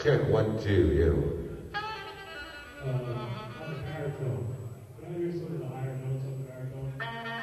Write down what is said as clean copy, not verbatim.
1, 2, you. On the baritone. Can I hear some of the higher notes on the baritone?